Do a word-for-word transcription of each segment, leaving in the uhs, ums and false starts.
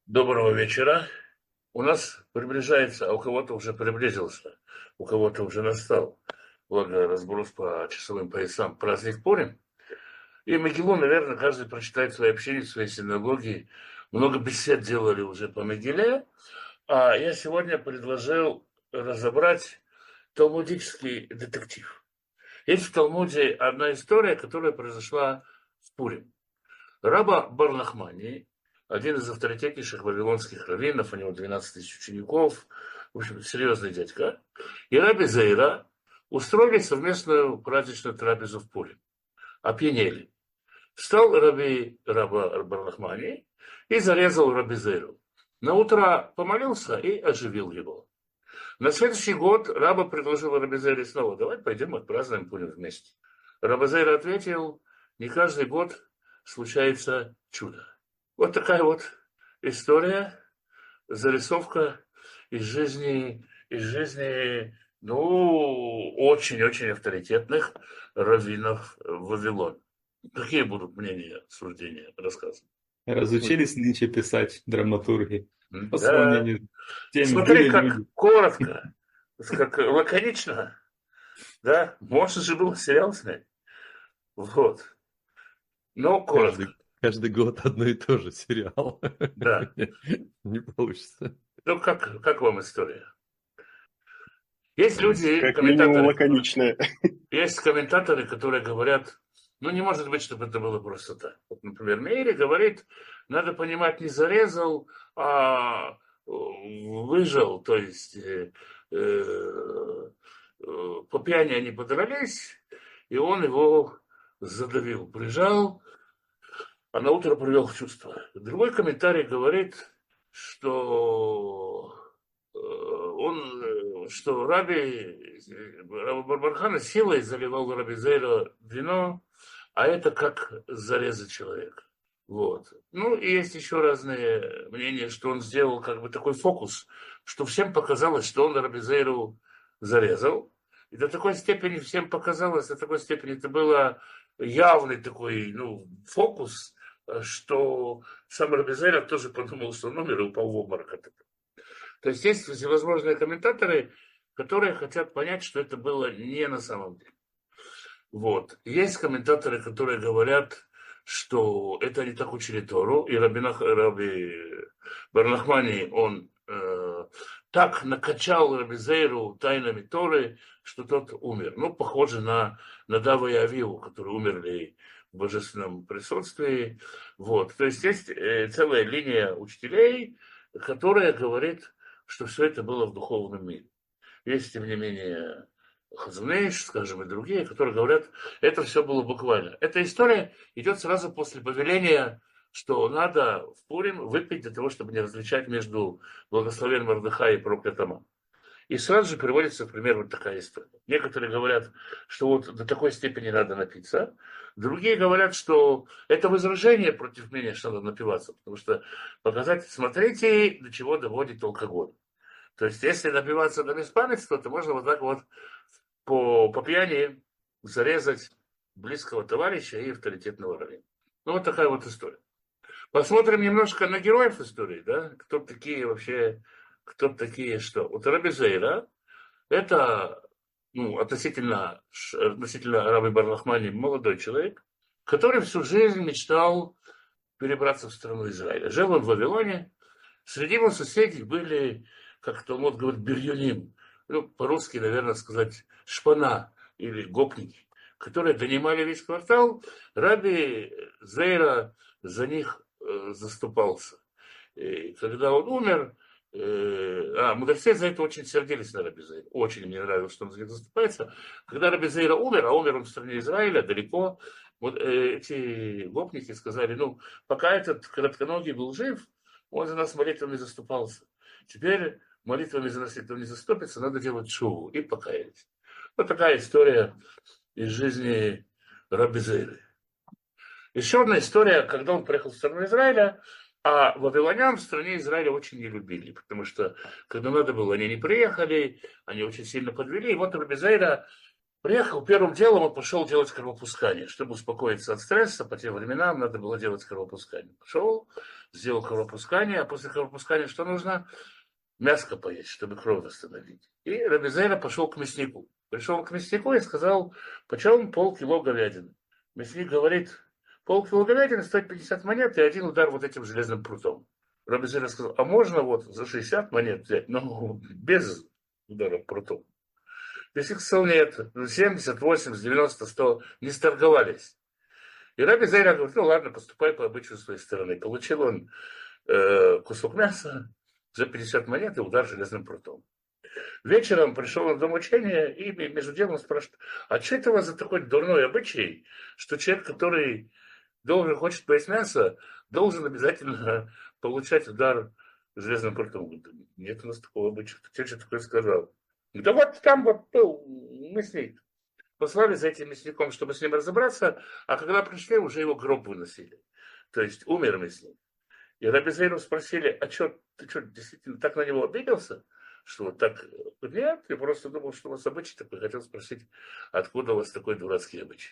Доброго вечера. У нас приближается, а у кого-то уже приблизился, у кого-то уже настал, благо разброс по часовым поясам, праздник Пурим. И Мегилу, наверное, каждый прочитает в своей общине, в своей синагоге. Много бесед делали уже по Мегиле. А я сегодня предложил разобрать талмудический детектив. Есть в Талмуде одна история, которая произошла в Пурим. Раба Бар-Нахмани, один из авторитетнейших вавилонских раввинов, у него двенадцать тысяч учеников, в общем, серьезный дядька, и Раби Зейра устроили совместную праздничную трапезу в Пурим. Опьянели. Встал Раби Раба Бар-Нахмани и зарезал Раби Зейру. На утро помолился и оживил его. На следующий год Раба предложил Раби Зейре снова: давай пойдем отпразднуем Пурим вместе. Раби Зейра ответил: не каждый год случается чудо. Вот такая вот история, зарисовка из жизни, из жизни, ну, очень-очень авторитетных раввинов Вавилона. Какие будут мнения, суждения, рассказы? Разучились нынче писать драматурги по Да. сравнению с теми, Смотри, были как люди. коротко, как лаконично. Да, можно же было сериал снять. Вот. Но коротко. Каждый, каждый год одно и то же сериал. Да. Не получится. Ну, как, как вам история? Есть люди, Как минимум комментаторы, лаконичная. есть комментаторы, которые говорят, ну, не может быть, чтобы это было просто так. Вот, например, Мейри говорит, надо понимать, не зарезал, а э, выжил, то есть э, э, э, по пьяни они подрались, и он его задавил, прижал, а на утро привел в чувство. Другой комментарий говорит, что э, он, э, что Раби, Раби Барбархана силой заливал Раби Зейра вино, а это как зарезать человека. Вот. Ну, и есть еще разные мнения, что он сделал как бы такой фокус, что всем показалось, что он Раби Зейру зарезал. И до такой степени всем показалось, до такой степени это было явный такой, ну, фокус, что сам Раби Зейра тоже подумал, что он умер и упал в обморок от этого. То есть есть всевозможные комментаторы, которые хотят понять, что это было не на самом деле. Вот. Есть комментаторы, которые говорят, что это они так учили Тору, и Раби, Нах, Раби Барнахмани, он э, так накачал Раби Зейру тайнами Торы, что тот умер. Ну, похоже на Надава и Авиву, которые умерли в божественном присутствии. Вот. То есть есть э, целая линия учителей, которая говорит, что все это было в духовном мире. Есть, тем не менее, Хазунейш, скажем, и другие, которые говорят, это все было буквально. Эта история идет сразу после повеления, что надо в Пурим выпить для того, чтобы не различать между благословен Мордыхай и проклятым. И сразу же приводится в пример вот такая история. Некоторые говорят, что вот до такой степени надо напиться. Другие говорят, что это возражение против меня, что надо напиваться. Потому что показать, смотрите, до чего доводит алкоголь. То есть, если напиваться до беспамятства, то можно вот так вот по, по пьяни зарезать близкого товарища и авторитетного раввина. Ну, вот такая вот история. Посмотрим немножко на героев истории, да? Кто такие вообще, кто такие что. Вот Раби Зейра, это, ну, относительно, относительно Раби Бар-Нахмани молодой человек, который всю жизнь мечтал перебраться в страну Израиля. Жил он в Вавилоне, среди его соседей были, как Талмуд говорит, бирюним, ну, по-русски, наверное, сказать, шпана или гопники, которые донимали весь квартал. Раби Зейра за них э, заступался. И когда он умер, э, а мудрецы за это очень сердились на Раби Зейра. Очень мне нравилось, что он за них заступается. Когда Раби Зейра умер, а умер он в стране Израиля, далеко, вот э, эти гопники сказали, ну, пока этот коротконогий был жив, он за нас молитвами заступался. Теперь молитвами за нас этого не заступится, надо делать шоу. И покаялись. Вот такая история из жизни Раби Зейры. Еще одна история, когда он приехал в страну Израиля, а вавилонян в стране Израиля очень не любили, потому что, когда надо было, они не приехали, они очень сильно подвели. И вот Раби Зейра Приехал, первым делом он пошел делать кровопускание. Чтобы успокоиться от стресса, по тем временам надо было делать кровопускание. Пошел, сделал кровопускание, а после кровопускания что нужно? Мяско поесть, чтобы кровь восстановить. И Раби Зейра пошел к мяснику. Пришел к мяснику и сказал, почем полкило говядины. Мясник говорит, полкило говядины стоит пятьдесят монет и один удар вот этим железным прутом. Раби Зейра сказал, а можно вот за шестьдесят монет взять, но без удара прутом. Мясник сказал, нет, семьдесят, восемьдесят, девяносто, сто не сторговались. И Раби Зейра говорит, ну ладно, поступай по обычаю своей стороны. Получил он э, кусок мяса за пятьдесят монет и удар железным прутом. Вечером пришел на дом учения и между делом спрашивает, а что это у вас за такой дурной обычай, что человек, который должен, хочет поесть мясо, должен обязательно получать удар железным прутом? Нет у нас такого обычая. Кто тебе такое сказал? Да вот там вот был мясник. Послали за этим мясником, чтобы с ним разобраться, а когда пришли, уже его гроб выносили. То есть умер мясник. И Раби Зейру спросили, а что, ты что, действительно так на него обиделся? Что вот так? Нет, я просто думал, что у вас обычай такой. Хотел спросить, откуда у вас такой дурацкий обычай.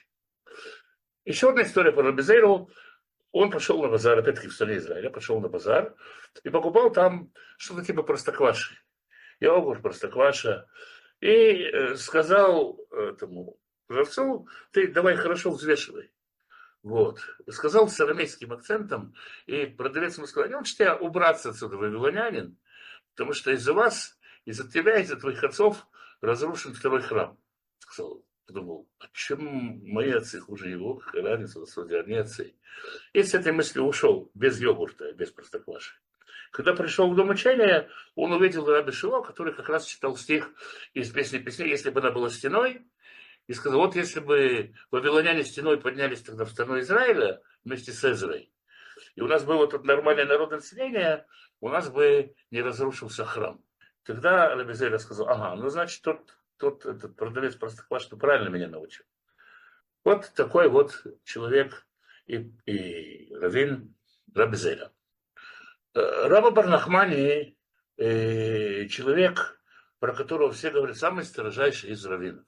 Еще одна история про Раби Зейру. Он пошел на базар, опять-таки в стране Израиля, пошел на базар и покупал там что-то типа простокваши. Йогурт, простокваша. И сказал этому продавцу, ты давай хорошо взвешивай. Вот. Сказал с арамейским акцентом, и продавец ему сказал, не лучше тебя убраться отсюда, вавилонянин, потому что из-за вас, из-за тебя, из-за твоих отцов разрушен второй храм. Сказал, подумал, а чем мои отцы хуже его, какая разница, вроде они отцы. И с этой мыслью ушел, без йогурта, без простокваши. Когда пришел в дом учения, он увидел Раби Шило, который как раз читал стих из песни песней, если бы она была стеной, и сказал, вот если бы вавилоняне стеной поднялись тогда в страну Израиля вместе с Эзрой, и у нас было тут нормальное народное население, у нас бы не разрушился храм. Тогда Раби Зейра сказал, ага, ну значит тот, тот этот продавец простокваши правильно меня научил. Вот такой вот человек и, и раввин Раби Зейра. Раба бар Нахмани э, человек, про которого все говорят, самый строжайший из раввинов.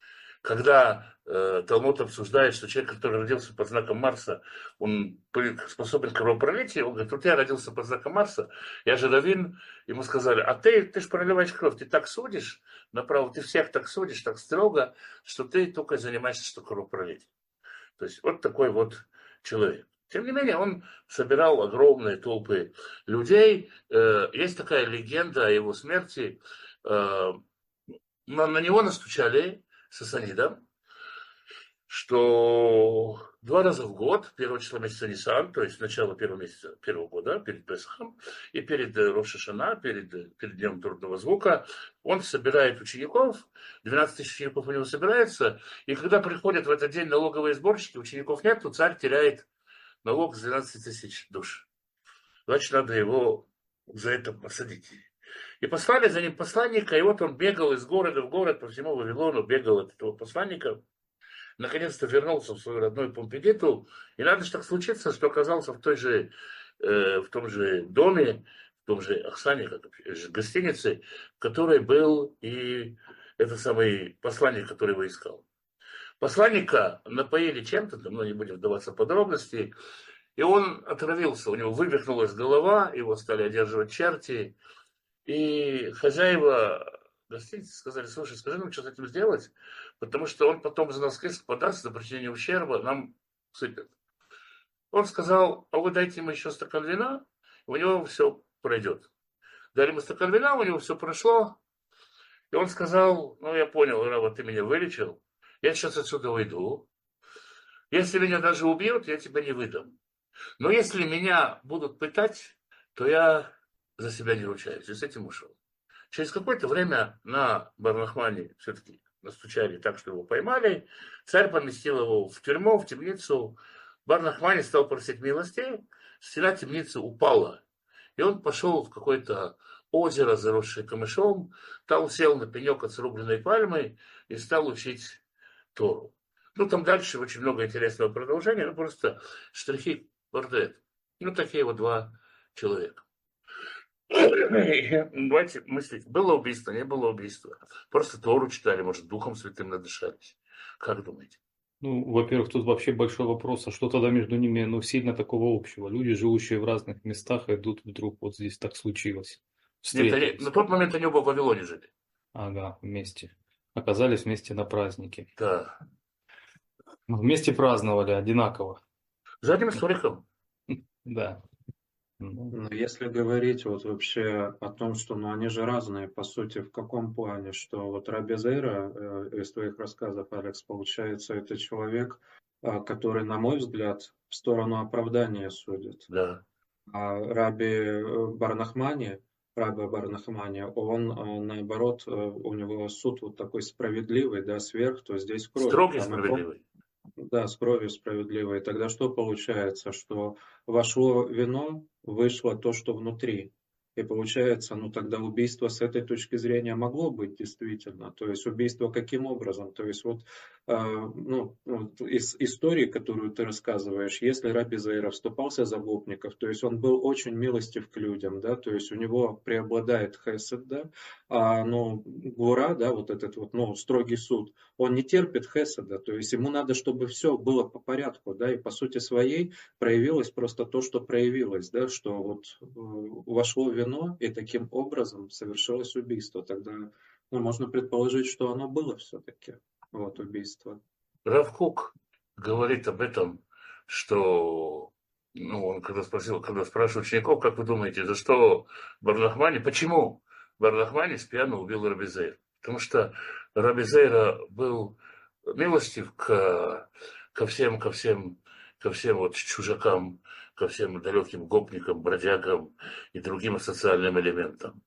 Когда э, Талмуд обсуждает, что человек, который родился под знаком Марса, он способен к кровопролитию, он говорит, вот я родился под знаком Марса, я же раввин, ему сказали, а ты, ты же проливаешь кровь, ты так судишь направо, ты всех так судишь, так строго, что ты только занимаешься что кровопролитием. То есть вот такой вот человек. Тем не менее, он собирал огромные толпы людей. Есть такая легенда о его смерти. На, на него настучали сасанидом, что два раза в год, первого числа месяца Нисан, то есть начало первого месяца первого года, перед Песахом, и перед Рош ха-Шана, перед, перед Днем трудного звука, он собирает учеников, двенадцать тысяч учеников у него собирается, и когда приходят в этот день налоговые сборщики, учеников нет, то царь теряет налог с двенадцати тысяч душ. Значит, надо его за это посадить. И послали за ним посланника, и вот он бегал из города в город, по всему Вавилону, бегал от этого посланника, наконец-то вернулся в свою родную Помпедиту, и надо же так случиться, что оказался в, той же, э, в том же доме, в том же Ахсане, как гостинице, в которой был и этот самый посланник, который его искал. Посланника напоили чем-то, но не будем вдаваться в подробности, и он отравился, у него вывихнулась голова, его стали одерживать черти, и хозяева гостиницы сказали, слушай, скажи нам, что с этим сделать, потому что он потом за нас иск подаст, за причинение ущерба, нам сыпет. Он сказал, а вы дайте ему еще стакан вина, у него все пройдет. Дали ему стакан вина, у него все прошло, и он сказал, ну я понял, Рава, ты меня вылечил, я сейчас отсюда уйду, если меня даже убьют, я тебя не выдам. Но если меня будут пытать, то я за себя не ручаюсь. И с этим ушел. Через какое-то время на бар Нахмани все-таки настучали так, что его поймали. Царь поместил его в тюрьму, в темницу. бар Нахмани стал просить милости. Стена темницы упала. И он пошел в какое-то озеро, заросшее камышом. Там сел на пенек от срубленной пальмы и стал учить Тору. Ну, там дальше очень много интересного продолжения. Ну, просто штрихи портрет. Ну, такие вот два человека. Давайте мыслить. Было убийство, не было убийства. Просто Тору читали, может, Духом Святым надышались. Как думаете? Ну, во-первых, тут вообще большой вопрос, а что тогда между ними, ну, сильно такого общего? Люди, живущие в разных местах, идут вдруг, вот здесь так случилось, Нет, они, встретились. на тот момент они оба в Вавилоне жили. Ага, вместе. Оказались вместе на празднике. Да. Ну, вместе праздновали одинаково. За одним столиком. Да. Ну, Но если говорить вот вообще о том, что ну, они же разные, по сути, в каком плане, что вот Раби Зейра, э, из твоих рассказов, Алекс, получается, это человек, э, который, на мой взгляд, в сторону оправдания судит. Да. А Раби э, Барнахмани, Раби Барнахмани, он, э, наоборот, э, у него суд вот такой справедливый, да, сверх, то здесь кровь. Строгий, Там и про- справедливый. да, с кровью справедливой. Тогда что получается? Что вошло вино, вышло то, что внутри. И получается, ну тогда убийство с этой точки зрения могло быть действительно. То есть убийство каким образом? То есть вот, э, ну, вот из истории, которую ты рассказываешь, если Раби Зейра вступался за гопников, то есть он был очень милостив к людям, да, то есть у него преобладает хесед, да, а, ну, гура, да, вот этот вот, ну, строгий суд, он не терпит хеседа, то есть ему надо, чтобы все было по порядку, да, и по сути своей проявилось просто то, что проявилось, да, что вот э, вошло вино, и таким образом совершилось убийство. Тогда, ну, можно предположить, что оно было все-таки, вот, убийство. Рав Кук говорит об этом, что, ну, он когда спросил, когда спрашивал учеников, как вы думаете, за что Бар-Нахмани, почему Бар-Нахмани с пьяну убил Раби Зейра? Потому что Раби Зейра был милостив к, ко всем, ко всем, ко всем вот чужакам, ко всем далеким гопникам, бродягам и другим социальным элементам.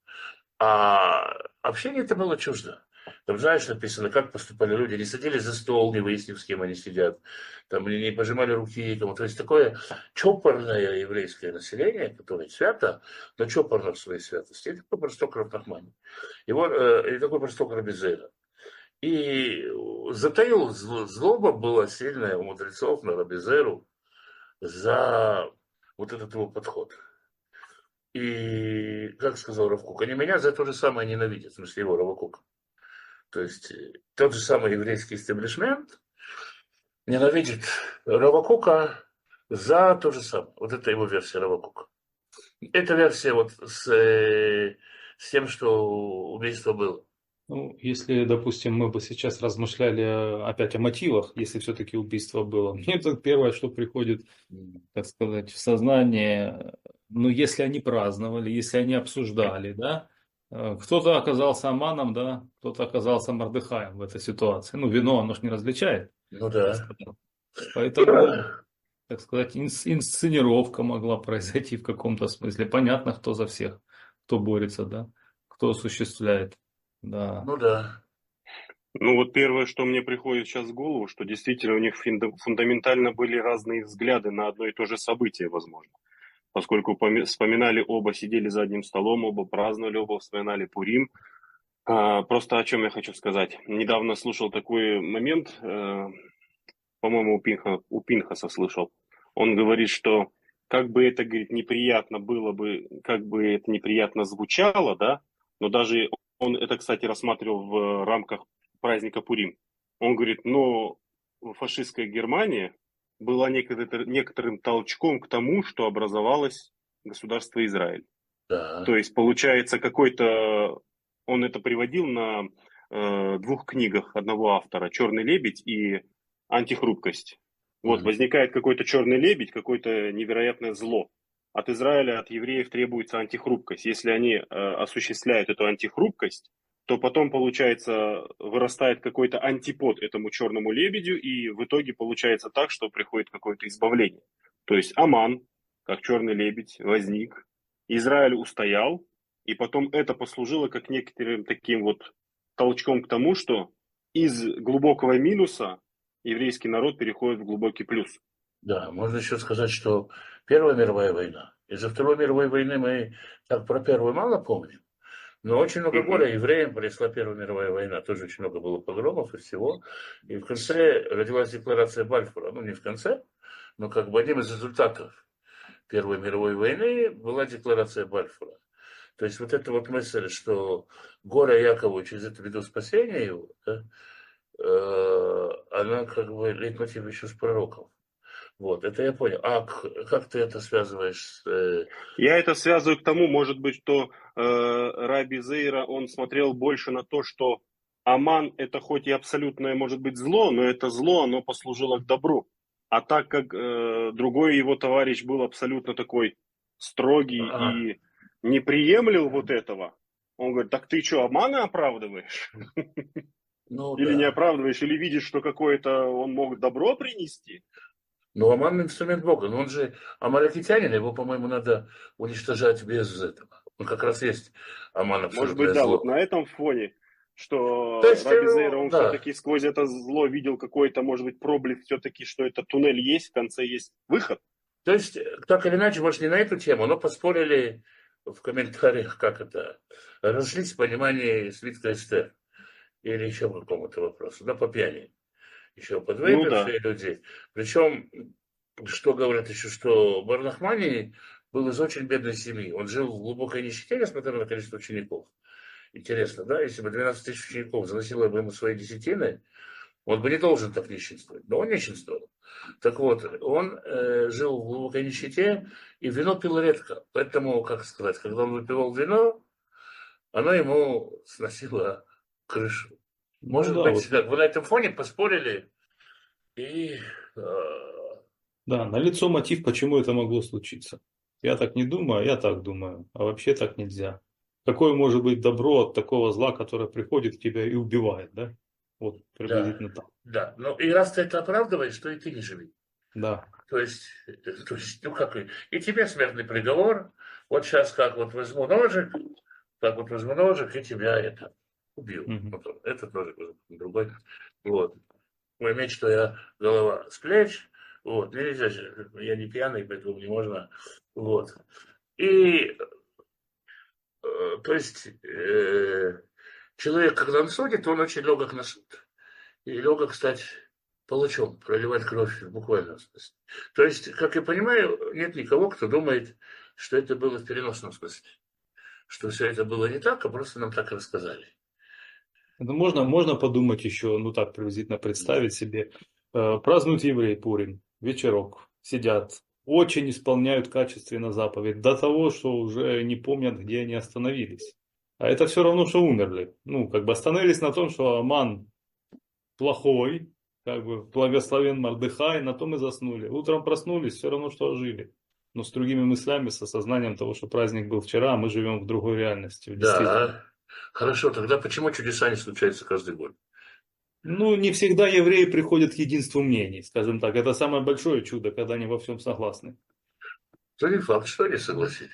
А общение это было чуждо. Там, знаешь, написано, как поступали люди. Не садились за стол, не выяснив, с кем они сидят. Там не пожимали руки кому. То есть такое чопорное еврейское население, которое свято, но чопорно в своей святости. Это такой простой Рав Нахмани. Его, э, и такой простой Раби Зейра. И затаил зло, злоба была сильная у мудрецов на Раби Зейру за вот этот его подход. И, как сказал Рав Кук, они меня за то же самое ненавидят, в смысле его, Рава Кука. То есть тот же самый еврейский истеблишмент ненавидит Рава Кука за то же самое. Вот это его версия Рава Кука. Эта версия вот с, э, с тем, что убийство было. ну, если, допустим, мы бы сейчас размышляли о- опять о мотивах, если все-таки убийство было, мне тут первое, что приходит, так сказать, в сознание, ну, если они праздновали, если они обсуждали, да, э, кто-то оказался Аманом, да, кто-то оказался Мордехаем в этой ситуации. Ну, вино, оно ж не различает. Ну так да. сказать. Поэтому, так сказать, инс- инсценировка могла произойти в каком-то смысле. Понятно, кто за всех, кто борется, да, кто осуществляет. Да. Ну да. Ну вот первое, что мне приходит сейчас в голову, что действительно у них финда- фундаментально были разные взгляды на одно и то же событие, возможно. Поскольку поми- вспоминали оба, сидели за одним столом, оба праздновали, оба вспоминали Пурим. А, просто о чем я хочу сказать. Недавно слушал такой момент, э, по-моему, у, Пинха, у Пинхаса слышал. Он говорит, что как бы это, говорит, неприятно было бы, как бы это неприятно звучало, да, но даже он это, кстати, рассматривал в рамках праздника Пурим. Он говорит, но фашистская Германия была некотор- некоторым толчком к тому, что образовалось государство Израиль. Да. То есть, получается, какой-то... Он это приводил на э, двух книгах одного автора, «Черный лебедь» и «Антихрупкость». Вот, Мгм. возникает какой-то черный лебедь, какое-то невероятное зло. От Израиля, от евреев требуется антихрупкость. Если они э, осуществляют эту антихрупкость, то потом, получается, вырастает какой-то антипод этому черному лебедю, и в итоге получается так, что приходит какое-то избавление. То есть Аман, как черный лебедь, возник, Израиль устоял, и потом это послужило как некоторым таким вот толчком к тому, что из глубокого минуса еврейский народ переходит в глубокий плюс. Да, можно еще сказать, что Первая мировая война. Из-за Второй мировой войны мы так про первую мало помним. Но очень много Мгм. горя евреям принесла Первая мировая война. Тоже очень много было погромов и всего. И в конце родилась декларация Бальфура. Ну, не в конце, но как бы одним из результатов Первой мировой войны была декларация Бальфура. То есть вот эта вот мысль, что горе Якову через это веду спасение его, да, э, она как бы лейтмотив еще с пророков. Вот, это я понял. А к- как ты это связываешь с... э, Я это связываю к тому, может быть, что э, Раби Зейра, он смотрел больше на то, что Аман это хоть и абсолютное может быть зло, но это зло, оно послужило к добру. А так как э, другой его товарищ был абсолютно такой строгий а, и не приемлил вот этого, он говорит, так ты что, Амана оправдываешь? ну Или не да. оправдываешь, или видишь, что какое-то он мог добро принести? Но Аман инструмент Бога. Но он же амалякитянин, его, по-моему, надо уничтожать без этого. Он как раз есть Аман Может быть, абсолютное да, вот зло. на этом фоне, То что есть, Раби Зейра, э, он да. все-таки сквозь это зло видел какой-то, может быть, проблеск все-таки, что это туннель есть, в конце есть выход. То есть, э, так или иначе, может, не на эту тему, но поспорили в комментариях, как это, разошлись в понимании свитка Эстер или еще по какому-то вопросу, да, по пьяни. Еще Ну да. подвыпившие люди. Причем, что говорят еще, что Барнахмани был из очень бедной семьи. Он жил в глубокой нищете, несмотря на количество учеников. Интересно, да, если бы двенадцать тысяч учеников заносило бы ему свои десятины, он бы не должен так нищенствовать. Но он нищенствовал. Так вот, он э, жил в глубокой нищете и вино пил редко. Поэтому, как сказать, когда он выпивал вино, оно ему сносило крышу. Ну Может да, быть, вот, как вы на этом фоне поспорили, и э, да, налицо мотив, почему это могло случиться. Я так не думаю, а я так думаю. А вообще так нельзя. Какое может быть добро от такого зла, которое приходит к тебе и убивает, да? Вот да, приблизительно так. да. Ну и раз ты это оправдываешь, то и ты не живи. Да. То есть, э, то есть, ну как, и, и тебе смертный приговор. Вот сейчас как вот возьму ножик, как вот возьму ножик, и тебя это убью. Мгм. Вот он, этот ножик, другой. Вот. Мой меч, что я голова с плеч. Вот. Нельзя же, я не пьяный, поэтому не можно. Вот. И, э, то есть, э, человек, когда он судит, он очень легок на суд. И легок стать палачом, проливать кровь в буквальном смысле. То есть, как я понимаю, нет никого, кто думает, что это было в переносном смысле. Что все это было не так, а просто нам так рассказали. Это можно, можно подумать еще, ну так приблизительно представить себе. Э, празднуют евреи Пурим, вечерок, сидят, очень исполняют качественно заповедь, до того, что уже не помнят, где они остановились. А это все равно, что умерли. Ну, как бы остановились на том, что Аман плохой, как бы благословен Мордыхай, на том и заснули. Утром проснулись, все равно, что ожили. Но с другими мыслями, с осознанием того, что праздник был вчера, а мы живем в другой реальности, в действительности. Да, хорошо, тогда почему чудеса не случаются каждый год? Ну, не всегда евреи приходят к единству мнений, скажем так. Это самое большое чудо, когда они во всем согласны. То не факт, что они согласились.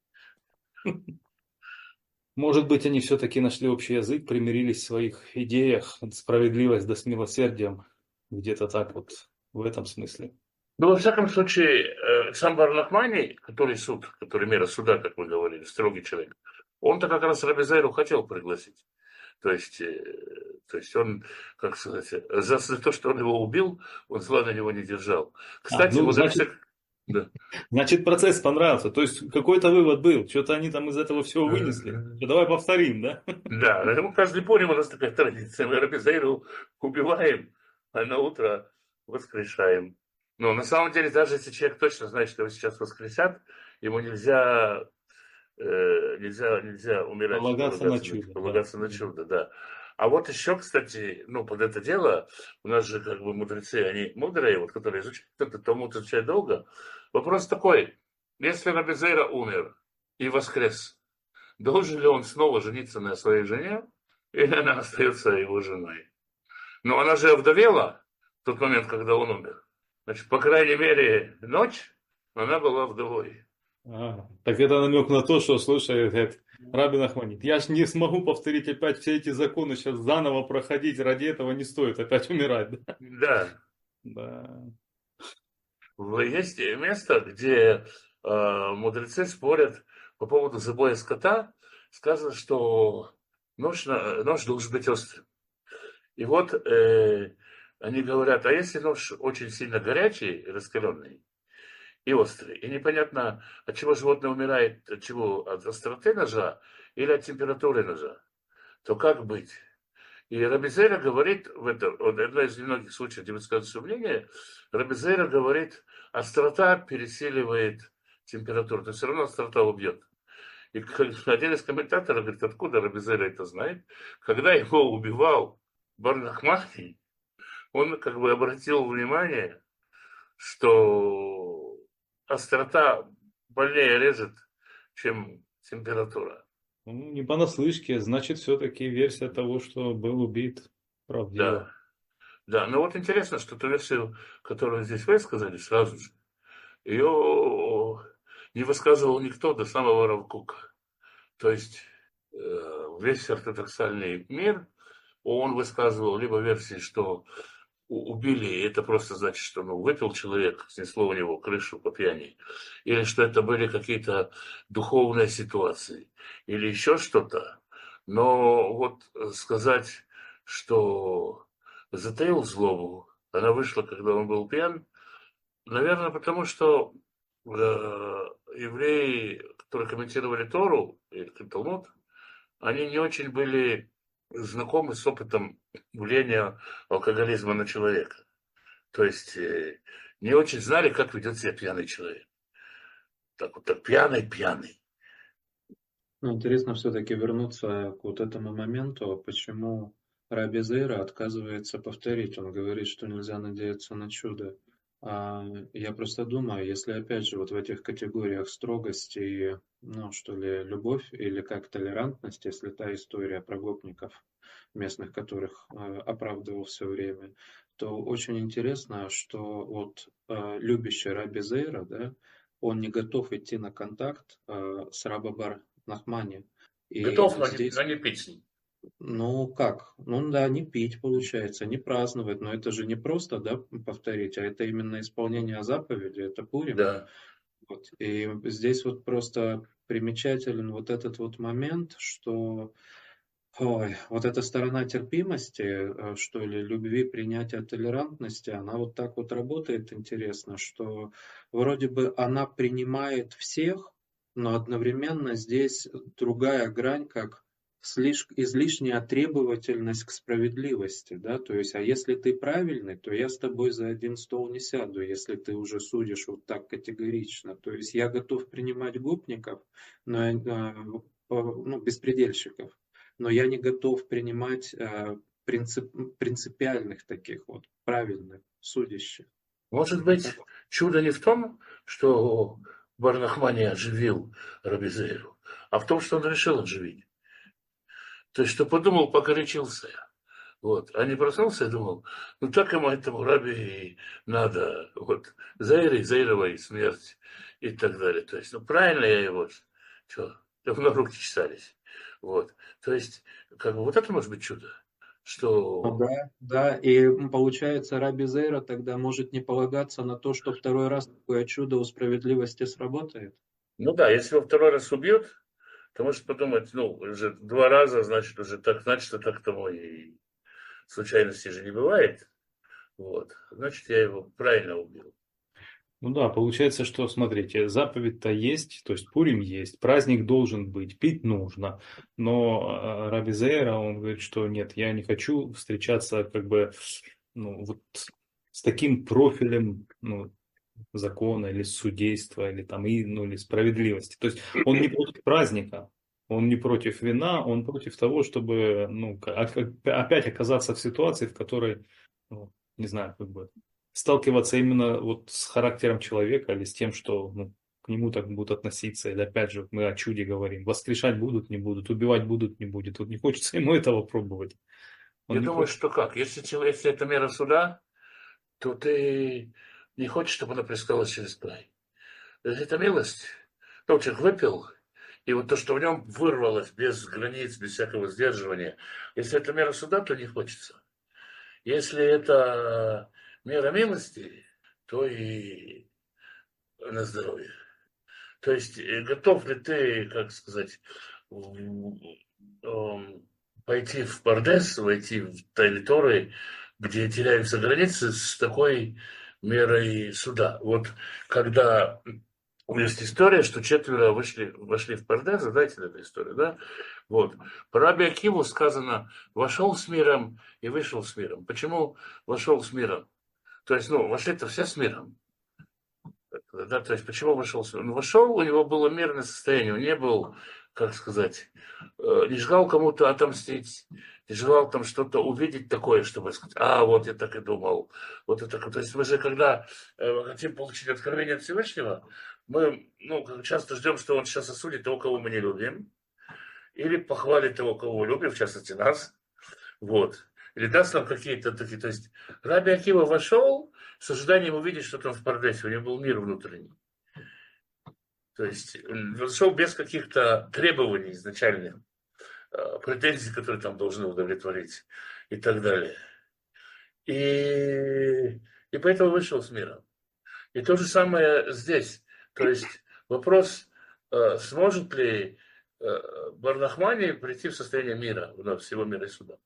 Может быть, они все-таки нашли общий язык, примирились в своих идеях, справедливость да с милосердием. Где-то так вот, в этом смысле. Ну, во всяком случае, э, сам Барнахмани, который суд, который мера суда, как мы говорили, строгий человек, он-то как раз Раби Зейру хотел пригласить. То есть, э, то есть он, как сказать, за, за то, что он его убил, он зла на него не держал. А, Кстати, ну, значит, мудрецы... Да. значит, процесс понравился. То есть, какой-то вывод был. Что-то они там из этого всего вынесли. Что, давай повторим, да? Да, ну, каждый поним, у нас такая традиция. Мы Раби Зейру убиваем, а на утро воскрешаем. Но на самом деле, даже если человек точно знает, что его сейчас воскресят, ему нельзя, э, нельзя, нельзя умирать, Полагаться на полагаться на, чудо, да. полагаться на чудо, да. А вот еще, кстати, ну, под это дело, у нас же как бы мудрецы, они мудрые, вот, которые изучают это, тому изучают долго. Вопрос такой, если Раби Зейра умер и воскрес, должен ли он снова жениться на своей жене, или она остается его женой? Но она же овдовела в тот момент, когда он умер. Значит, по крайней мере, ночь она была вдовой. А, так это намек на то, что, слушай, говорит, Рабин Ахманит, я ж не смогу повторить опять все эти законы, сейчас заново проходить, ради этого не стоит опять умирать. Да. Да. Да. Есть место, где э, мудрецы спорят по поводу забоя скота. Сказано, что нож, нож должен быть острым. И вот э, они говорят, а если нож очень сильно горячий, раскаленный, и острый. И непонятно, от чего животное умирает, от чего, от остроты ножа или от температуры ножа. То как быть? И Раби Зейра говорит, в этом, вот одно из немногих случаев, где высказывается мнение, Раби Зейра говорит, острота пересиливает температуру, то все равно острота убьет. И один из комментаторов говорит, откуда Раби Зейра это знает? Когда его убивал бар Нахмани, он как бы обратил внимание, что острота больнее режет, чем температура. Ну, не понаслышке, значит, все-таки версия того, что был убит, правдива. Да, да. Но вот интересно, что ту версию, которую здесь высказали сразу же, ее не высказывал никто до самого Рав Кока. То есть э, весь ортодоксальный мир, он высказывал либо версии, что убили, и это просто значит, что ну, выпил человек, снесло у него крышу по пьяни, или что это были какие-то духовные ситуации, или еще что-то. Но вот сказать, что затаил злобу, она вышла, когда он был пьян, наверное, потому что э, евреи, которые комментировали Тору, или Талмуд, они не очень были знакомы с опытом влияния алкоголизма на человека. То есть э, не очень знали, как ведет себя пьяный человек. Так вот, так пьяный-пьяный. Ну, интересно все-таки вернуться к вот этому моменту, почему Раби Зейра отказывается повторить. Он говорит, что нельзя надеяться на чудо. А я просто думаю, если опять же вот в этих категориях строгости и, ну что ли, любовь или как толерантность, если та история про гопников местных, которых э, оправдывал все время, то очень интересно, что вот э, любящий Раби Зейра, да, он не готов идти на контакт э, с Раба бар Нахмани. И Готов, но не, здесь, но не пить с ним. ну как, ну да, не пить получается, не праздновать, но это же не просто, да, повторить, а это именно исполнение заповеди, это Пурим. Да. Вот. И здесь вот просто примечателен вот этот вот момент, что ой, вот эта сторона терпимости, э, что ли, любви, принятия, толерантности, она вот так вот работает, интересно, что вроде бы она принимает всех, но одновременно здесь другая грань, как слишк- излишняя требовательность к справедливости, да, то есть, а если ты правильный, то я с тобой за один стол не сяду, если ты уже судишь вот так категорично, то есть я готов принимать гопников, но, э, по- ну, беспредельщиков, но я не готов принимать э, принцип, принципиальных таких вот, правильных, судящих. Может быть, чудо не в том, что бар Нахмани оживил Раби Зейру, а в том, что он решил оживить. То есть, что подумал, погорячился. Вот. А не проснулся и думал, ну так ему этому раби надо. Вот. Заире, Заировой смерть и так далее. То есть, ну правильно я его, что, давно руки чесались. Вот. То есть, как бы вот это может быть чудо. Ну Что, да, да, и м, получается, Раби Зейра тогда может не полагаться на то, что второй раз такое чудо у справедливости сработает. ну да, если его второй раз убьют, то может подумать, ну, уже два раза, значит, уже так, значит, что так тому и случайностей же не бывает. Вот. Значит, я его правильно убил. Ну да, получается, что, смотрите, заповедь-то есть, то есть Пурим есть, праздник должен быть, пить нужно. Но э, Раби Зейра, он говорит, что нет, я не хочу встречаться как бы ну, вот с таким профилем ну, закона или судейства, или там, и, ну, или справедливости. То есть он не против праздника, он не против вина, он против того, чтобы ну, к- а- опять оказаться в ситуации, в которой, ну, не знаю, как бы сталкиваться именно вот с характером человека или с тем, что ну, к нему так будут относиться. Или опять же, мы о чуде говорим. Воскрешать будут, не будут, убивать будут, не будет. Вот не хочется ему этого пробовать. Он Я не думаю, хочет. что как? Если, человек- если это мера суда, то ты не хочешь, чтобы она плескалась через край. Если это милость, то человек выпил, и вот то, что в нем вырвалось без границ, без всякого сдерживания, если это мера суда, то не хочется. Если это мера милости, то и на здоровье. То есть э, готов ли ты, как сказать, в- эм, пойти в Пардес, войти в тайны Торы, где теряются границы, с такой мерой суда. Вот когда есть история, что четверо вышли, вошли в Пардес, знаете эту историю, да? Вот. Про Раби Акиву сказано, вошел с миром и вышел с миром. Почему вошел с миром? То есть, ну, вошли-то все с миром. Да, то есть, почему вошел с миром? Ну, вошел, у него было мирное состояние, он не был, как сказать, не желал кому-то отомстить, не желал там что-то увидеть такое, чтобы сказать, а, вот я так и думал. Вот это, то есть мы же, когда э, хотим получить откровение от Всевышнего, мы ну, часто ждем, что он сейчас осудит того, кого мы не любим, или похвалит того, кого мы любим, в частности нас. Вот. Или даст нам какие-то такие. То есть Раби Акива вошел с ожиданием увидеть, что там в Пардесе. У него был мир внутренний. То есть он вошел без каких-то требований изначальных, претензий, которые там должны удовлетворить и так далее. И, и поэтому вышел с миром. И то же самое здесь. То есть вопрос, сможет ли Бар Нахмани прийти в состояние мира, вновь всего мира и суда.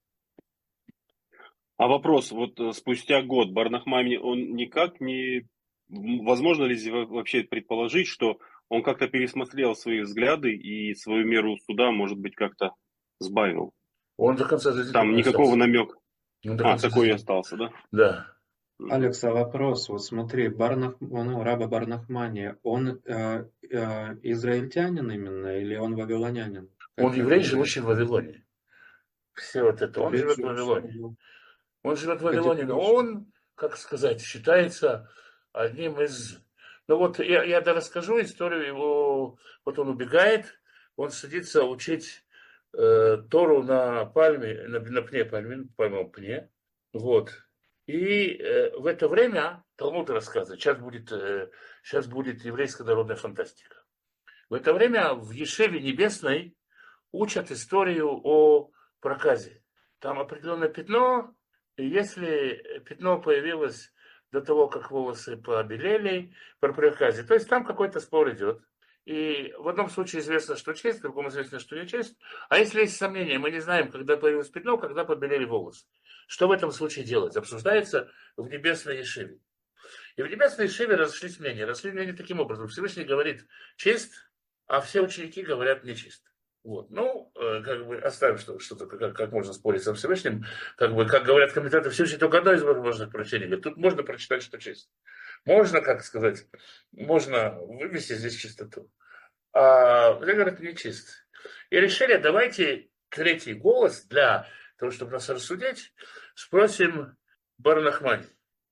А вопрос, вот спустя год Бар Нахмани, он никак не... Возможно ли вообще предположить, что он как-то пересмотрел свои взгляды и свою меру суда, может быть, как-то сбавил? Он до конца жизни Там никакого намека. А, такой и остался, да? Да. Алекс, а вопрос, вот смотри, Барнах, он, раба Бар Нахмани, он э, э, израильтянин именно или он вавилонянин? Как Он еврей, это? живущий в Вавилоне. Все вот это. Он живет в Вавилоне. Он живет в Вавилоне, но он, как сказать, считается одним из... Ну вот я, я да расскажу историю его. Вот он убегает, он садится учить э, Тору на пальме, на, на пне пальме, пальмовом пне. Вот. И э, в это время Талмуд рассказывает, сейчас будет, э, сейчас будет еврейская народная фантастика. В это время в Ешеве Небесной учат историю о проказе. Там определенное пятно, и если пятно появилось до того, как волосы побелели, про проказе, то есть там какой-то спор идет. И в одном случае известно, что честь, в другом известно, что не честь. А если есть сомнения, мы не знаем, когда появилось пятно, когда побелели волосы. Что в этом случае делать? Обсуждается в небесной Ешиве. И в небесной Ешиве разошлись мнения. Разошлись мнения таким образом. Всевышний говорит честь, а все ученики говорят нечист. Вот. Ну, как бы оставим что, что-то, как, как можно спорить со Всевышним. Как бы, как говорят комментаторы, Всевышний только одно из возможных прочтений. Говорит, тут можно прочитать, что честь. Можно, как сказать, можно вывести здесь чистоту. А мне говорят, не чист. И решили, давайте третий голос для того, чтобы нас рассудить, спросим Бар Нахмани.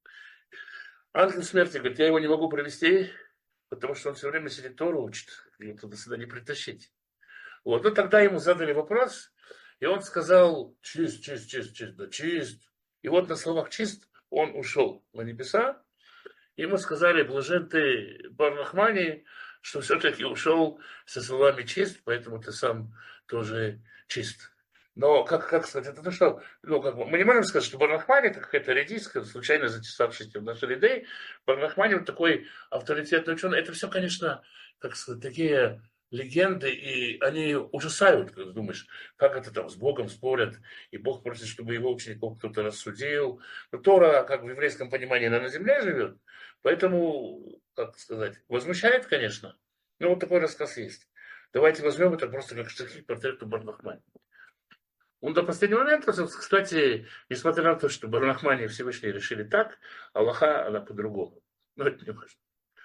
Ангел смерти говорит, я его не могу провести, потому что он все время сидит Тору учит, его туда-сюда не притащить. Вот. Ну, тогда ему задали вопрос, и он сказал, чист, чист, чист, чист, да чист. И вот на словах чист он ушел на небеса. Ему сказали, блажен ты, Бар Нахмани, что все-таки ушел со словами чист, поэтому ты сам тоже чист. Но, как, как сказать, это что? Ну, как, мы не можем сказать, что Бар Нахмани это какая-то редиска, случайно затесавшаяся в наши ряды. Бар Нахмани вот такой авторитетный ученый. Это все, конечно, как сказать, такие легенды, и они ужасают, когда думаешь, как это там с Богом спорят, и Бог просит, чтобы его учеников кто-то рассудил. Но Тора, как в еврейском понимании, она на земле живет, поэтому, как сказать, возмущает, конечно. Но вот такой рассказ есть. Давайте возьмем это просто как штрихи к портрету Бар Нахмани. Он до последнего момента, кстати, несмотря на то, что Бар Нахмани и Всевышний решили так, Аллаха, она по-другому. Но это не важно.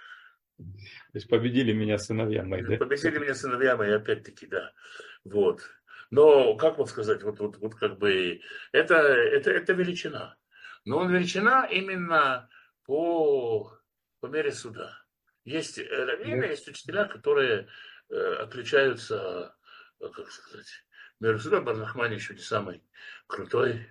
То есть победили меня сыновья мои, да? Победили меня сыновья мои, опять-таки, да. Вот. Но, как вот сказать, вот, вот, вот как бы, это, это, это величина. Но он величина именно по, по мере суда. Есть раввины, есть учителя, которые э, отличаются, как сказать, меру суда. Бар Нахмани еще не самый крутой.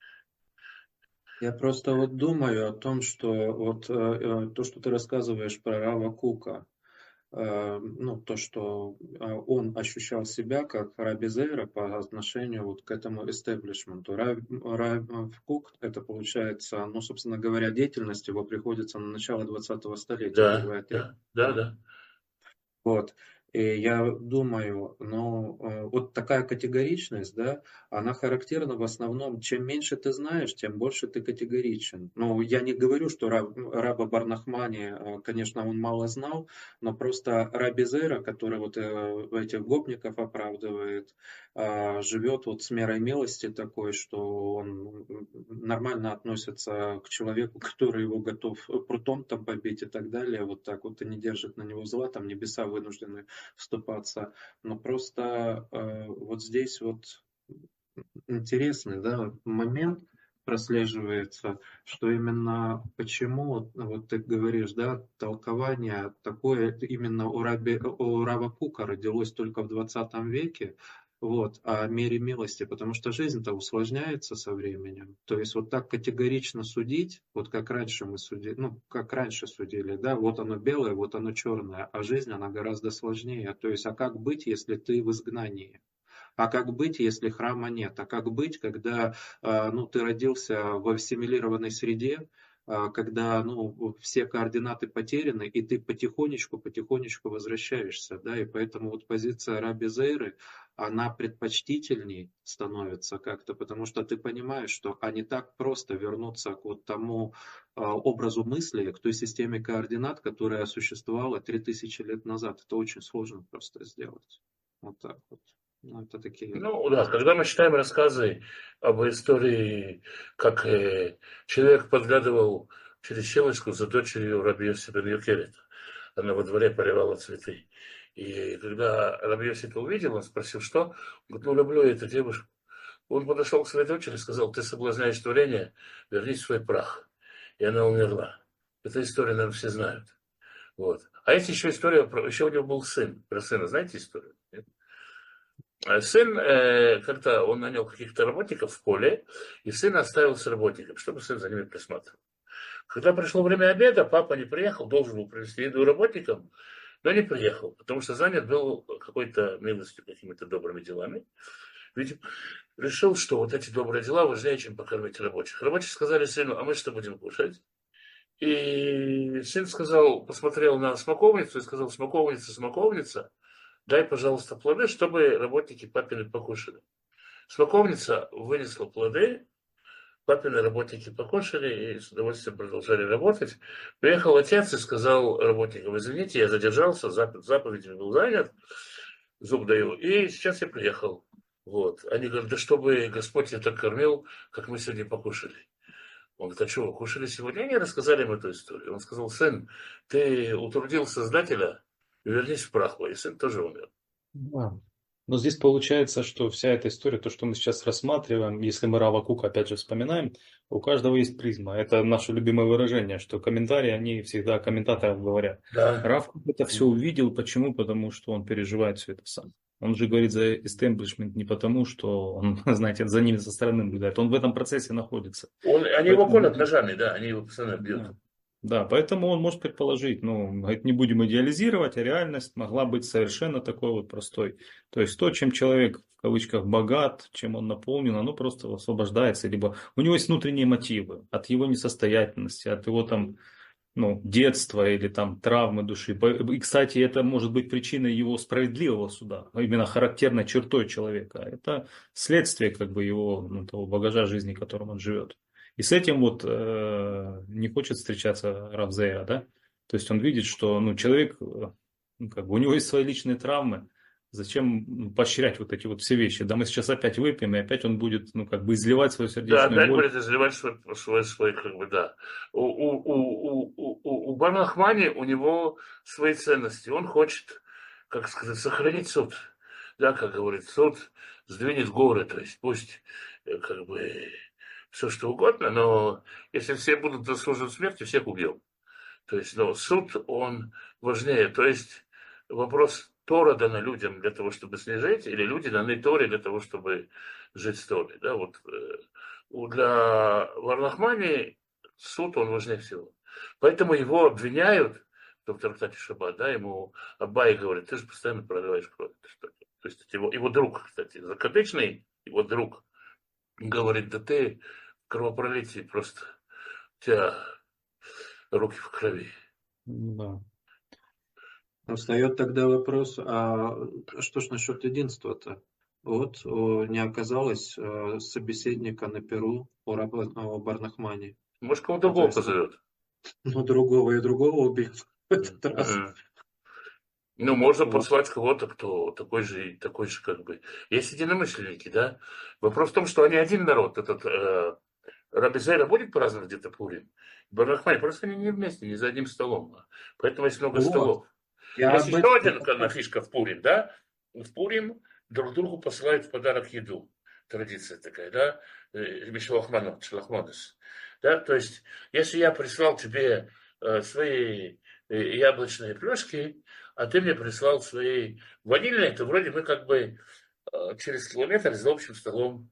Я просто вот думаю о том, что вот э, то, что ты рассказываешь про Рава Кука, э, ну, то, что э, он ощущал себя как Раби Зейра по отношению вот к этому эстеблишменту. Рав, Рав Кук, это получается, ну, собственно говоря, деятельность его приходится на начало двадцатого столетия. Да, да, да, да. Вот. И я думаю, ну, э, вот такая категоричность, да, она характерна в основном, чем меньше ты знаешь, тем больше ты категоричен. Ну, я не говорю, что раб, раба Барнахмани, э, конечно, он мало знал, но просто Раби Зейра, который вот э, этих гопников оправдывает, а, живет вот с мерой милости такой, что он нормально относится к человеку, который его готов прутом там побить и так далее, вот так вот, и не держит на него зла, там небеса вынуждены вступаться. Но просто э, вот здесь вот интересный, да, момент прослеживается, что именно почему, вот вот ты говоришь, да, толкование такое именно у, Раби, у Рава Кука родилось только в двадцатом веке, вот, о мере милости, потому что жизнь-то усложняется со временем. То есть вот так категорично судить, вот как раньше мы судили, ну, как раньше судили, да, вот оно белое, вот оно черное, а жизнь, она гораздо сложнее. То есть, а как быть, если ты в изгнании? А как быть, если храма нет? А как быть, когда э, ну, ты родился в ассимилированной среде, э, когда ну, все координаты потеряны, и ты потихонечку, потихонечку возвращаешься, да, и поэтому вот позиция Раби Зейры, она предпочтительней становится как-то, потому что ты понимаешь, что а не так просто вернуться к вот тому э, образу мысли, к той системе координат, которая существовала три тысячи лет назад. Это очень сложно просто сделать. Вот так вот. Ну, это такие Ну да, когда мы читаем рассказы об истории, как э, человек подглядывал через щелочку за дочерью раби Йосипа бен Йокерета, она во дворе поливала цветы. И когда раби Йосип увидел, он спросил, что? Он говорит, ну люблю я эту девушку. Он подошел к своей дочери и сказал, ты соблазняешь творение, вернись в свой прах. И она умерла. Эту историю, наверное, все знают. Вот. А есть еще история, про, еще у него был сын. Про сына знаете историю? Нет? А сын, э, как-то он нанял каких-то работников в поле, и сын оставил с работником, чтобы сын за ними присматривал. Когда пришло время обеда, папа не приехал, должен был принести еду работникам, но не приехал, потому что занят был какой-то милостью, какими-то добрыми делами. Видимо, решил, что вот эти добрые дела важнее, чем покормить рабочих. Рабочие сказали сыну, а мы что будем кушать? И сын сказал, посмотрел на смоковницу и сказал, смоковница, смоковница, дай, пожалуйста, плоды, чтобы работники папины покушали. Смоковница вынесла плоды, папины работники покушали и с удовольствием продолжали работать. Приехал отец и сказал работникам, извините, я задержался, заповедями был занят, зуб даю, и сейчас я приехал. Вот. Они говорят, да чтобы Господь тебя так кормил, как мы сегодня покушали. Он говорит, а что, вы кушали сегодня? Они рассказали им эту историю. Он сказал, сын, ты утрудил Создателя, вернись в прах, и сын тоже умер. Да. Но здесь получается, что вся эта история, то, что мы сейчас рассматриваем, если мы Рава Кука опять же вспоминаем, у каждого есть призма. Это наше любимое выражение, что комментарии, они всегда комментаторам говорят. Да. Рав Кук это все увидел. Почему? Потому что он переживает все это сам. Он же говорит за истеблишмент не потому, что он, знаете, за ними со стороны наблюдает. Он в этом процессе находится. Он, они Поэтому... его колят ножами, да, они его постоянно бьют. Да. Да, поэтому он может предположить, ну, говорит, не будем идеализировать, а реальность могла быть совершенно такой вот простой. То есть то, чем человек, в кавычках, богат, чем он наполнен, оно просто освобождается. Либо у него есть внутренние мотивы от его несостоятельности, от его там, ну, детства или там травмы души. И, кстати, это может быть причиной его справедливого суда, именно характерной чертой человека. Это следствие как бы его, ну, того багажа жизни, которым он живет. И с этим вот э, не хочет встречаться Рав Зейра, да? То есть он видит, что ну, человек, ну, как бы у него есть свои личные травмы, зачем ну, поощрять вот эти вот все вещи? Да мы сейчас опять выпьем, и опять он будет, ну, как бы изливать свою сердечную Да, опять боль. будет изливать свой, свой, свой, как бы, да. У, у, у, у, у, у Барнахмани у него свои ценности. Он хочет, как сказать, сохранить суд. Да, как говорит, суд сдвинет горы, то есть пусть, как бы, все что угодно, но если все будут заслуживать смерти, всех убьем. То есть, но суд, он важнее. То есть вопрос, Тора дана людям для того, чтобы с ней жить, или люди даны Торе для того, чтобы жить с Торой. Да, вот, э, для Варнахмани суд, он важнее всего. Поэтому его обвиняют, доктор Тати Шаббат, да, ему Абай говорит, ты же постоянно проливаешь кровь. То есть его, его друг, кстати, закадычный, его друг, говорит, да ты в кровопролитии просто, у тебя руки в крови. Да. Встает тогда вопрос, а что ж насчет единства-то? Вот о, не оказалось э, собеседника на Перу у раба- о Барнахмане. Может, кого Ну, то другого есть, ну, позовет. ну, другого и другого убил в М, этот раз. м. Ну, можно Вот. послать кого-то, кто такой же, такой же как бы. Есть единомышленники, да? Вопрос в том, что они один народ. Этот э, Раби Зейра будет праздновать где-то Пурим? Барахмай, просто они не вместе, не за одним столом. Поэтому есть много Вот. столов. Я Есть об еще этом. одна фишка в Пурим, да? В Пурим друг другу посылают в подарок еду. Традиция такая, да? Мишлахманот, шлахманос. Да? То есть, если я прислал тебе э, свои э, яблочные плюшки, а ты мне прислал свои ванильные, то вроде мы как бы э, через километр за общим столом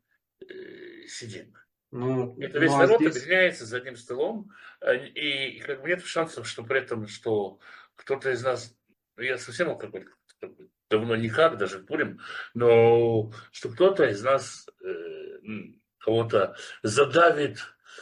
э, сидим. Ну, Это ну весь а народ здесь, объединяется за одним столом, э, и как бы нет шансов, что при этом, что кто-то из нас, ну, я совсем алкоголик, как бы давно никак, даже в Пурим, но что кто-то из нас э, м, кого-то задавит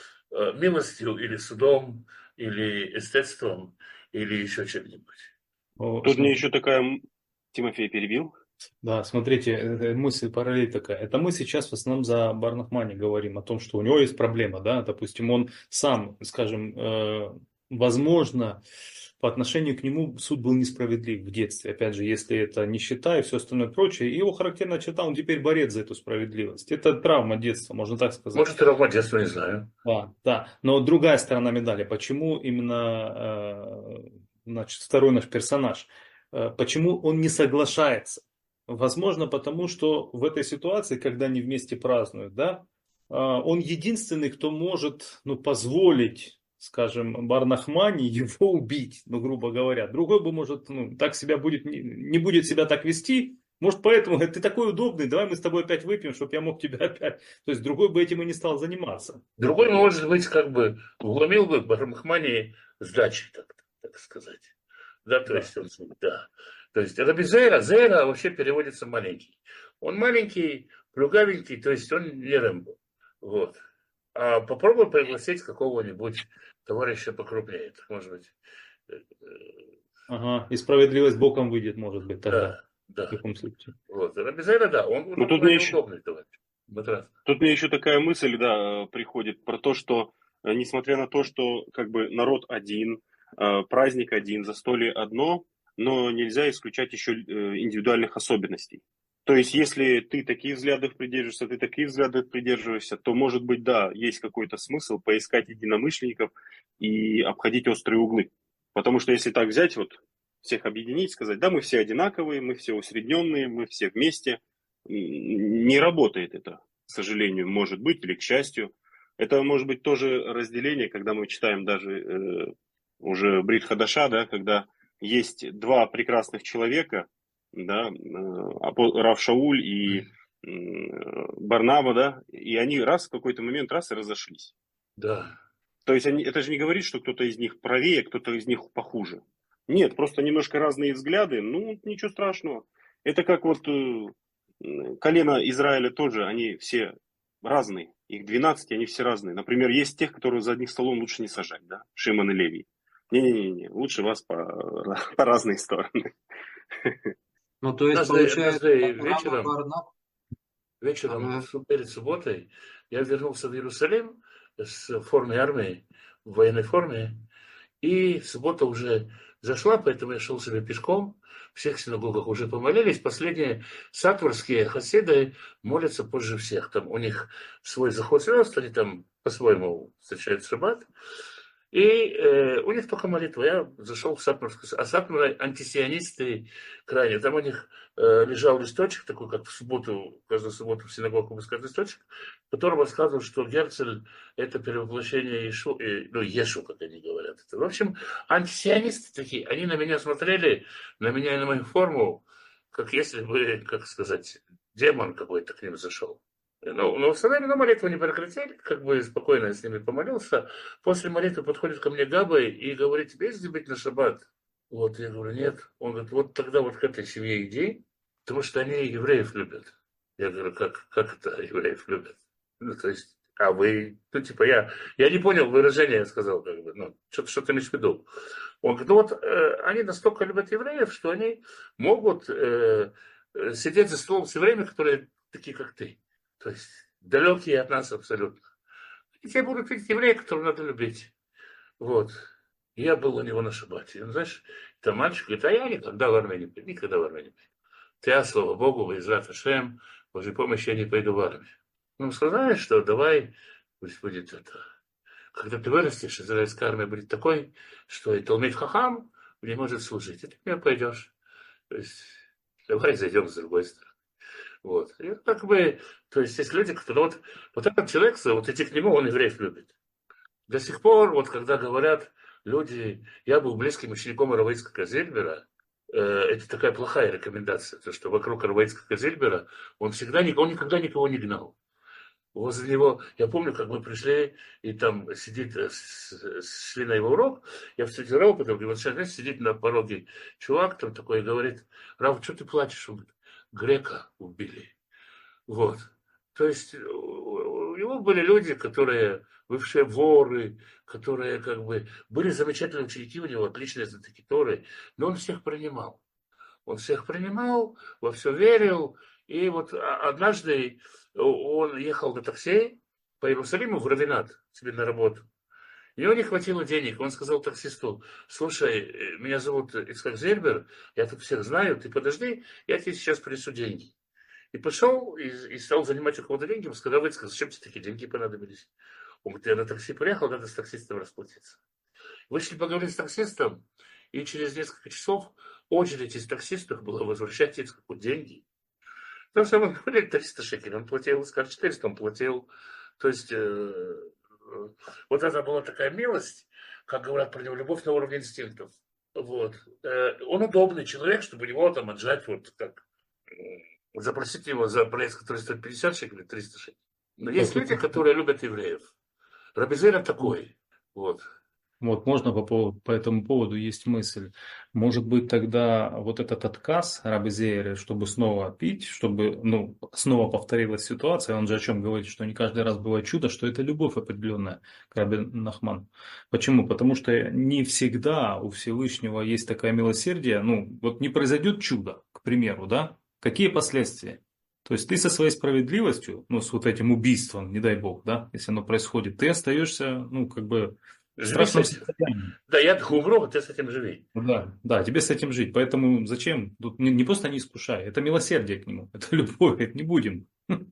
э, милостью или судом, или эстетством, или еще чем-нибудь. О, Тут мне смотри. еще такая... м- Тимофей перебил. Да, смотрите, э, мысль, параллель такая. Это мы сейчас в основном за Барнахмане говорим о том, что у него есть проблема, да, допустим, он сам, скажем, э, возможно, по отношению к нему суд был несправедлив в детстве. Опять же, если это нищета и все остальное прочее, его характерная черта, он теперь борец за эту справедливость. Это травма детства, можно так сказать. Может, и равнодетство, не знаю. Да, да. Но другая сторона медали. Почему именно, э, значит, второй наш персонаж? Э, Почему он не соглашается? Возможно, потому что в этой ситуации, когда они вместе празднуют, да, э, он единственный, кто может, ну, позволить, скажем, Барнахмане его убить, ну, грубо говоря. Другой бы, может, ну, так себя будет, не не будет себя так вести. Может, поэтому ты такой удобный, давай мы с тобой опять выпьем, чтобы я мог тебя опять. То есть другой бы этим и не стал заниматься. Другой, может быть, как бы вломил бы Бармахмани сдачи, так, так сказать. Да, то Да. есть, он, да. То есть, Раби Зейра, Зейра вообще переводится маленький. Он маленький, плюгавенький, то есть он не Рэмбо. Вот. А попробуй пригласить какого-нибудь товарища покрупнее. Так, может быть, э, э, Ага, и справедливость боком выйдет, может быть, тогда, да, в да. таком случае. Вот. Раби Зейра, да, он Ну, уже тут мне более еще... удобный товарищ. Вот раз. Тут мне еще такая мысль, да, приходит про то, что э, несмотря на то, что как бы народ один, э, праздник один, застолье одно, но нельзя исключать еще э, индивидуальных особенностей. То есть, если ты такие взгляды придерживаешься, ты такие взгляды придерживаешься, то, может быть, да, есть какой-то смысл поискать единомышленников и обходить острые углы. Потому что если так взять, вот всех объединить, сказать, да, мы все одинаковые, мы все усредненные, мы все вместе, не работает это, к сожалению, может быть, или к счастью. Это может быть тоже разделение, когда мы читаем даже э, уже Брит Хадаша, да, когда есть два прекрасных человека, да, э, Рав Шауль и э, Барнаба, да, и они раз в какой-то момент раз и разошлись. Да. То есть они, это же не говорит, что кто-то из них правее, кто-то из них похуже. Нет, просто немножко разные взгляды, ну, ничего страшного. Это как вот э, колено Израиля тоже, они все разные. Их двенадцать, они все разные. Например, есть тех, которые за одним столом лучше не сажать, да, Шимон и Левий. Не-не-не, лучше вас по, по разные стороны. ну то есть Однажды, получается, однажды Раба вечером, Барнах, вечером ага, в- перед субботой я вернулся в Иерусалим с формой армии, в военной форме, и суббота уже зашла, поэтому я шел себе пешком. В всех синагогах уже помолились. Последние сатварские хасиды молятся позже всех. Там у них свой заход звезд, они там по-своему встречают шаббат. И э, у них только молитва. Я зашел в Сатмарскую. А Сатмары антисионисты крайне. Там у них э, лежал листочек, такой, как в субботу, каждую субботу в синагогу выскать листочек, в котором рассказывал, что Герцель – это перевоплощение Ишу, э, ну, Ешу, как они говорят. Это, в общем, антисионисты такие. Они на меня смотрели, на меня и на мою форму, как если бы, как сказать, демон какой-то к ним зашел. Ну, но в Салеме на молитву не прекратили, как бы спокойно я с ними помолился. После молитвы подходит ко мне Габа и говорит, тебе есть быть на шаббат? Вот, я говорю, нет. Он говорит, вот тогда вот к этой семье иди, потому что они евреев любят. Я говорю, как, как это евреев любят? Ну, то есть, А вы, ну, типа, я, я не понял выражение, я сказал, как бы, ну, что, что ты имеешь в виду? Он говорит, ну вот э, они настолько любят евреев, что они могут э, э, сидеть за столом с евреями, которые такие, как ты. То есть далекие от нас абсолютно. И те будут видеть евреи, которых надо любить. Вот. И я был у него на шаббате. И, ну, знаешь, там мальчик говорит, а я никогда в армию не пойду. Никогда в армию не пойду. Я, слава Богу, во Израт Ашем, Божьей помощи я не пойду в армию. Ну, сказали, что давай, пусть будет это. Когда ты вырастешь, израильская армия будет такой, что и Талмид Хахам не может служить. И ты к нему пойдешь. То есть, давай зайдем с другой стороны. Вот. И как бы, то есть, есть люди, которые вот, вот этот человек, вот идти к нему, он евреев любит. До сих пор, вот когда говорят люди, я был близким учеником Равицкого Зильбера, э, это такая плохая рекомендация, то, что вокруг Равицкого Зильбера он всегда, он никогда никого не гнал. Возле него, я помню, как мы пришли, и там сидит, шли на его урок, я встретил Рава, потом, и вот сейчас сидит на пороге чувак там такой и говорит, Рав, что ты плачешь? Он говорит, грека убили. Вот. То есть у него были люди, которые бывшие воры, которые как бы были замечательные ученики у него, отличные знатоки Торы, но он всех принимал. Он всех принимал, во все верил. И вот однажды он ехал на такси по Иерусалиму в Равинат себе на работу. И ему не хватило денег. Он сказал таксисту, слушай, меня зовут Ицхак Зельбер, я тут всех знаю, ты подожди, я тебе сейчас принесу деньги. И пошел и, и стал занимать у кого-то деньги. Он сказал, Ицхак, зачем тебе такие деньги понадобились? Он говорит, я на такси приехал, надо с таксистом расплатиться. Вышли поговорить с таксистом, и через несколько часов очередь из таксистов была возвращать Ицхаку деньги. Потому что ему говорили триста шекелей, он платил, сказал, четыреста он платил. То есть, э, вот это была такая милость, как говорят про него, любовь на уровне инстинктов. Вот. Э, он удобный человек, чтобы его там отжать, вот как, э, запросить его за проезд, который стоит пятьдесят шекелей, триста шекелей. Но есть люди, которые любят евреев. Раби Зейра такой. Вот. Вот, можно по, поводу, по этому поводу есть мысль. Может быть, тогда вот этот отказ Раби Зейры, чтобы снова пить, чтобы ну, снова повторилась ситуация, он же о чем говорит, что не каждый раз бывает чудо, что это любовь определенная к Раби Нахману. Почему? Потому что не всегда у Всевышнего есть такое милосердие. Ну, вот не произойдет чудо, к примеру, да? Какие последствия? То есть ты со своей справедливостью, ну, с вот этим убийством, не дай бог, да, если оно происходит, ты остаешься, ну, как бы в страшном состоянии. Да, я умру, а ты с этим живи. Да, да, тебе с этим жить. Поэтому зачем? Тут не, не просто не искушай, это милосердие к нему, это любовь, это не будем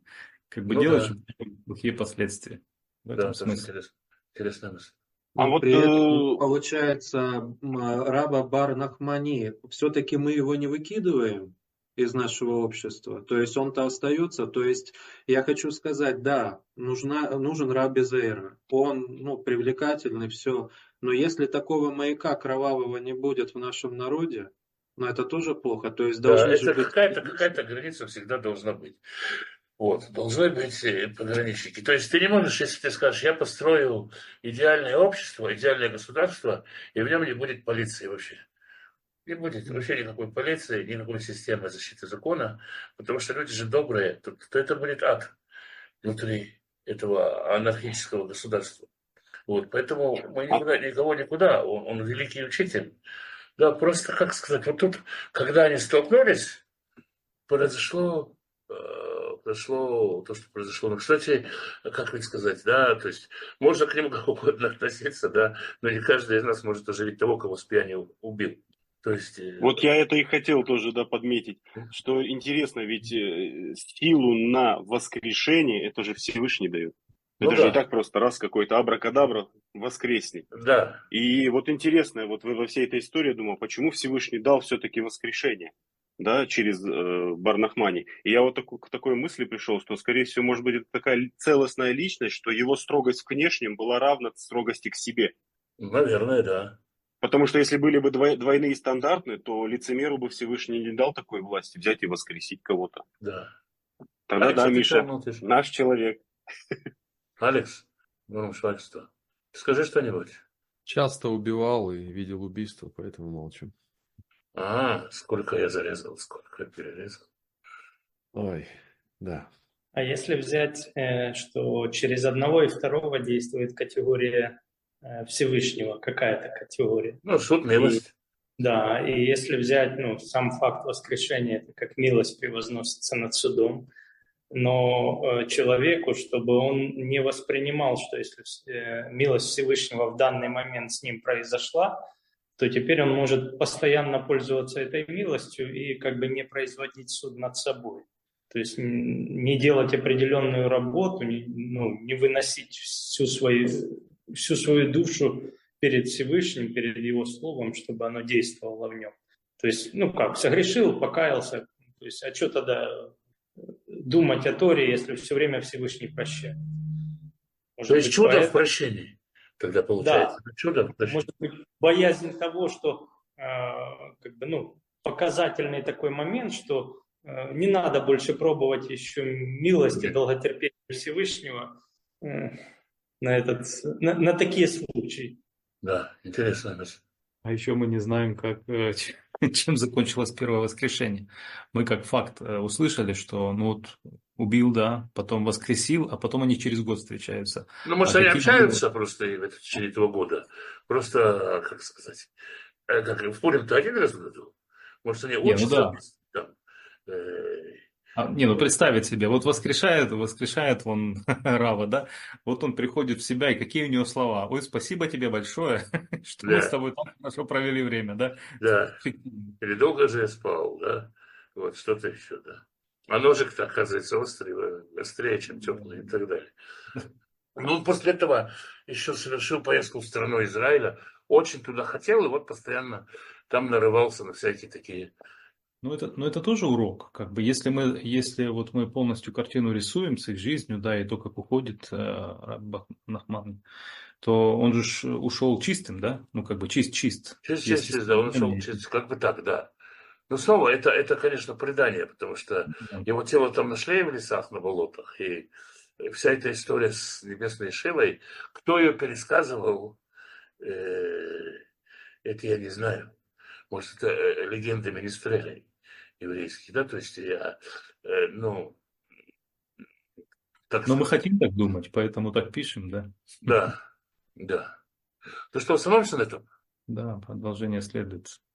как бы Ну делать, да. чтобы плохие последствия. В этом Да, тоже смысле. интересно. Интересная мысль. А Но вот, при этом, э, получается, м, Раба бар Нахмани, все-таки мы его не выкидываем из нашего общества. То есть он-то остается. То есть я хочу сказать, да, нужна, нужен Раби Зейра. Он ну, привлекательный, все. Но если такого маяка кровавого не будет в нашем народе, ну это тоже плохо. То есть Да, должны же это быть... какая-то какая-то граница всегда должна быть. Вот, должны быть э, пограничники. То есть ты не можешь, если ты скажешь, я построю идеальное общество, идеальное государство, и в нем не будет полиции вообще. Не будет вообще никакой полиции, никакой системы защиты закона, потому что люди же добрые, то, то это будет ад внутри этого анархического государства. Вот, поэтому мы никуда, никого никуда, он, он великий учитель. Да, просто, как сказать, вот тут, когда они столкнулись, произошло, э, произошло то, что произошло. Ну, кстати, как ведь сказать, да, то есть можно к нему как угодно относиться, да, но не каждый из нас может оживить того, кого с пьяни убил. То есть... э, вот я это и хотел тоже да, подметить, что интересно, ведь э, силу на воскрешение это же Всевышний дает. Ну Это же не да, так просто, раз какой-то абракадабра воскресни. да. И вот интересно, вот во всей этой истории, я думаю, почему Всевышний дал все-таки воскрешение, да, через э, бар Нахмани. И я вот таку, к такой мысли пришел, что, скорее всего, может быть, это такая целостная личность, что его строгость к внешним была равна строгости к себе. Наверное, да. Потому что если были бы двой, двойные стандарты, то лицемеру бы Всевышний не дал такой власти взять и воскресить кого-то. Да. Тогда Алекс, да, а ты Миша, что молчишь? наш человек. Алекс, ну, что? Скажи что-нибудь. Часто убивал и видел убийство, поэтому молчу. А, сколько я зарезал, сколько я перерезал. Ой, да. А если взять, э, что через одного и второго действует категория э, Всевышнего, какая-то категория. Ну, суд, И, милость. да, и если взять, ну, сам факт воскрешения, это как милость превозносится над судом, но э, человеку, чтобы он не воспринимал, что если э, милость Всевышнего в данный момент с ним произошла, то теперь он может постоянно пользоваться этой милостью и как бы не производить суд над собой. То есть не делать определенную работу, не, ну, не выносить всю свою, всю свою душу перед Всевышним, перед Его Словом, чтобы оно действовало в нем. То есть, ну как, согрешил, покаялся. То есть, а что тогда думать о Торе, если все время Всевышний прощает? Может То есть быть, чудо поэтому... в прощении тогда получается. Да. Чудо в прощении. Может быть, боязнь того, что э, как бы, ну, показательный такой момент, что э, не надо больше пробовать еще милости, долготерпения Всевышнего э, на, этот, на, на такие случаи. Да, интересная мысль. А еще мы не знаем, как, э, чем закончилось первое воскрешение. Мы как факт э, услышали, что ну вот убил, да, потом воскресил, а потом они через год встречаются. Ну, может, А они каким общаются просто и в это- в течение этого года. Просто, как сказать, э, как в Пурим-то один раз в году. Может, они Не, ну учатся да. вместе там. э, А, не, ну представить себе, вот воскрешает, воскрешает он Рава, да, вот он приходит в себя, и какие у него слова? Ой, спасибо тебе большое, что мы с Да, тобой так хорошо провели время, да? да. Эффективно. Или долго же я спал, да. Вот, что-то еще, да. А ножик-то, оказывается, острый, э, острее, чем теплый и так далее. Ну, он после этого еще совершил поездку в страну Израиля. Очень туда хотел, и вот постоянно там нарывался на всякие такие. Ну это, ну это тоже урок, как бы, если мы, если вот мы полностью картину рисуем с их жизнью, да, и то, как уходит э, Раб Бах- Нахман, то он же ж ушел чистым, да, ну как бы чист-чист, Чист, чист, если чист, да, он шел современные- чист, как бы так, да. Но снова, это, это, конечно, предание, потому что Да. его тело там нашли в лесах, на болотах, и вся эта история с небесной Шивой, кто ее пересказывал, э, это я не знаю. Может, это э, легенды министрелей еврейских, да, то есть я, э, ну, так Но мы сказать, хотим так думать, поэтому так пишем, да. да, да. Ну что, остановимся на этом? Да, продолжение следует.